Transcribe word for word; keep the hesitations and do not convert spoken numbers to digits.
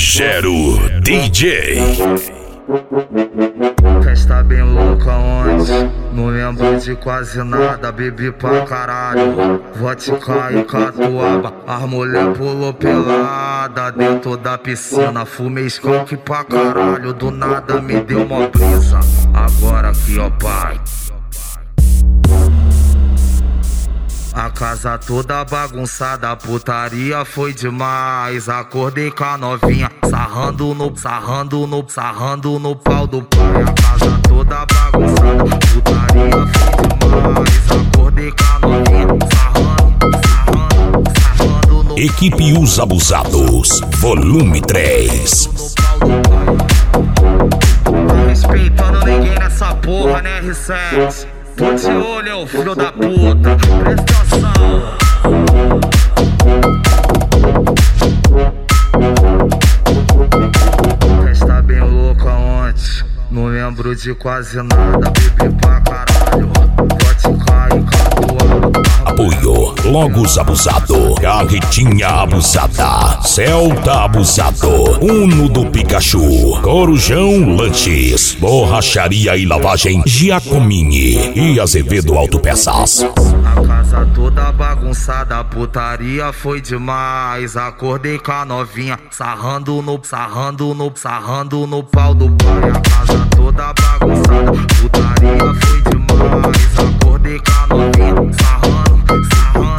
Rogério D J. Festa bem louca onde? Não lembro de quase nada, bebi pra caralho. Vodka e catuaba, as mulher pulou pelada dentro da piscina. Fumei skunk pra caralho, do nada me deu uma brisa. Agora aqui ó pai, a casa toda bagunçada, a putaria foi demais. Acordei com a novinha, sarrando no, sarrando no, sarrando no pau do pai. A casa toda bagunçada, putaria foi demais. Acordei com a novinha, sarrando, sarrando, sarrando no. Equipe Os Abusados, volume três. Tá respeitando ninguém nessa porra, né, R sete? Tô de olho, filho da puta, presta atenção. Festa bem louca ontem, não lembro de quase nada, bebi pra caralho. Vodka e catuaba. Apoio Logos Abusado, Carretinha Abusada, Celta Abusado, Uno do Pikachu, Corujão Lanches, Borracharia e Lavagem Giacomini e Azevedo Autopeças. A casa toda bagunçada, a putaria foi demais. Acordei com a novinha, sarrando no, sarrando no, sarrando no pau do pai. A casa toda bagunçada, putaria foi demais. Acordei com a novinha, sarrando, sarrando.